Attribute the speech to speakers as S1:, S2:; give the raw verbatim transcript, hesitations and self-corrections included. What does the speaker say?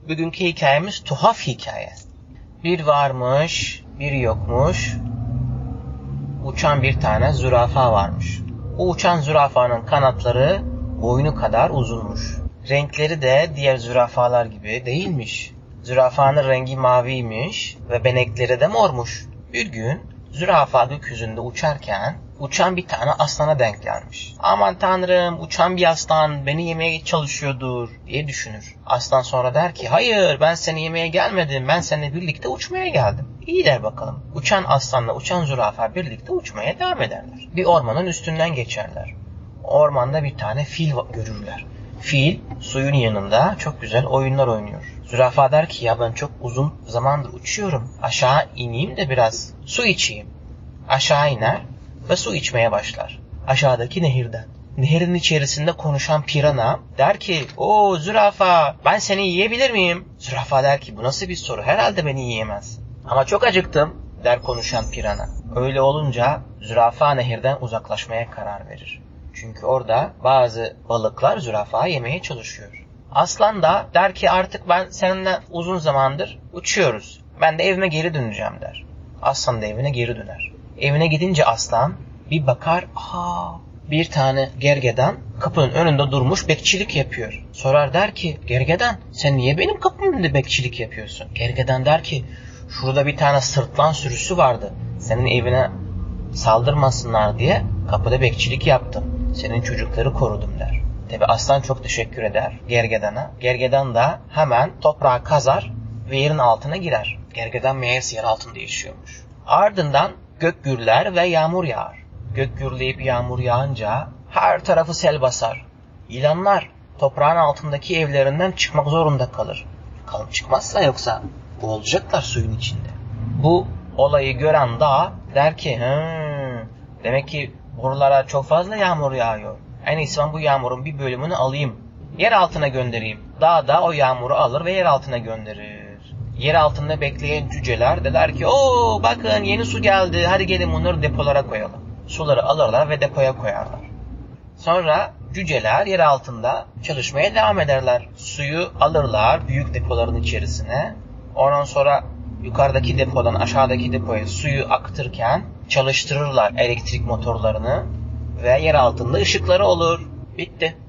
S1: Bugünkü hikayemiz tuhaf hikaye. Bir varmış, bir yokmuş. Uçan bir tane zürafa varmış. O uçan zürafanın kanatları boynu kadar uzunmuş. Renkleri de diğer zürafalar gibi değilmiş. Zürafanın rengi maviymiş ve benekleri de mormuş. Bir gün zürafa gökyüzünde uçarken uçan bir tane aslana denk gelmiş. Aman tanrım, uçan bir aslan beni yemeye çalışıyordur diye düşünür. Aslan sonra der ki hayır, ben seni yemeye gelmedim, ben seninle birlikte uçmaya geldim. İyi der bakalım. Uçan aslanla uçan zürafa birlikte uçmaya devam ederler. Bir ormanın üstünden geçerler. Ormanda bir tane fil görürler. Fil suyun yanında çok güzel oyunlar oynuyor. Zürafa der ki ya ben çok uzun zamandır uçuyorum. Aşağı ineyim de biraz su içeyim. Aşağı iner ve su içmeye başlar. Aşağıdaki nehirden. Nehirin içerisinde konuşan pirana der ki o zürafa, ben seni yiyebilir miyim? Zürafa der ki bu nasıl bir soru, herhalde beni yiyemez. Ama çok acıktım der konuşan pirana. Öyle olunca zürafa nehirden uzaklaşmaya karar verir. Çünkü orada bazı balıklar zürafayı yemeye çalışıyor. Aslan da der ki artık ben seninle uzun zamandır uçuyoruz. Ben de evime geri döneceğim der. Aslan da evine geri döner. Evine gidince aslan bir bakar, aa, bir tane gergedan kapının önünde durmuş bekçilik yapıyor. Sorar der ki gergedan sen niye benim kapımın önünde bekçilik yapıyorsun? Gergedan der ki şurada bir tane sırtlan sürüsü vardı. Senin evine saldırmasınlar diye kapıda bekçilik yaptım. Senin çocukları korudum der. Tabi aslan çok teşekkür eder gergedana. Gergedan da hemen toprağı kazar ve yerin altına girer. Gergedan meğerse yer altında yaşıyormuş. Ardından gök gürler ve yağmur yağar. Gök gürleyip yağmur yağınca her tarafı sel basar. Yılanlar toprağın altındaki evlerinden çıkmak zorunda kalır. Bakalım çıkmazsa yoksa boğulacaklar suyun içinde. Bu olayı gören dağ der ki demek ki buralara çok fazla yağmur yağıyor. En iyisi ben bu yağmurun bir bölümünü alayım. Yer altına göndereyim. Dağ da o yağmuru alır ve yer altına gönderir. Yer altında bekleyen cüceler derler ki ooo bakın yeni su geldi, hadi gelin bunları depolara koyalım. Suları alırlar ve depoya koyarlar. Sonra cüceler yer altında çalışmaya devam ederler. Suyu alırlar büyük depoların içerisine. Ondan sonra yukarıdaki depodan aşağıdaki depoya suyu akıtırken çalıştırırlar elektrik motorlarını ve yer altında ışıkları olur. Bitti.